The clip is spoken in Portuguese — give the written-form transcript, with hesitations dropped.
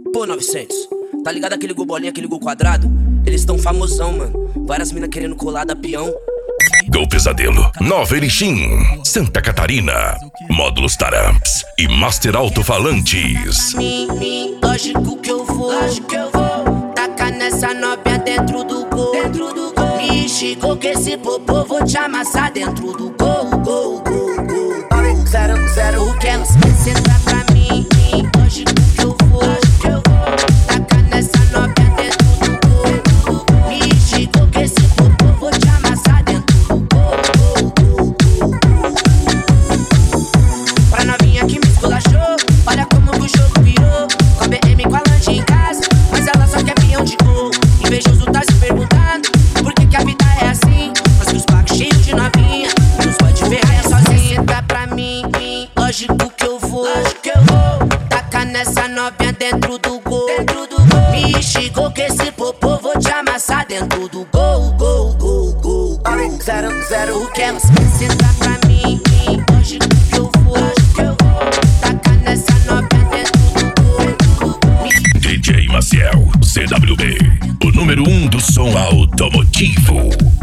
Pô, 900, tá ligado aquele gol bolinha, aquele gol quadrado? Eles tão famosão, mano. Várias minas querendo colar da peão. Gol Pesadelo, Nova Erechim, Santa Catarina, Módulos Taramps e Master Alto-Falantes. Lógico que eu vou tacar nessa novinha dentro do gol. Me chegou que esse popô vou te amassar dentro do gol. 0-0, o que elas sentar pra mim. Lógico que eu vou tacar nessa novinha dentro do gol. Me chegou que esse popô vou te amassar dentro do gol. Pra novinha que me esculachou, olha como que o jogo virou. Com a BM com a lanche em casa, mas ela só quer peão de gol. Invejoso tá se perguntando por que a vida é assim. Mas que os pacos cheios de novinha nos pode ferrar sozinha. Senta pra mim, lógico que eu vou tacar nessa novinha dentro do gol. Me chegou que esse popô vou te amassar dentro do gol. 0-0, o que elas senta pra mim. Lógico que eu vou tacar nessa novinha dentro do gol. DJ Maciel, CWB, o número 1 do som automotivo.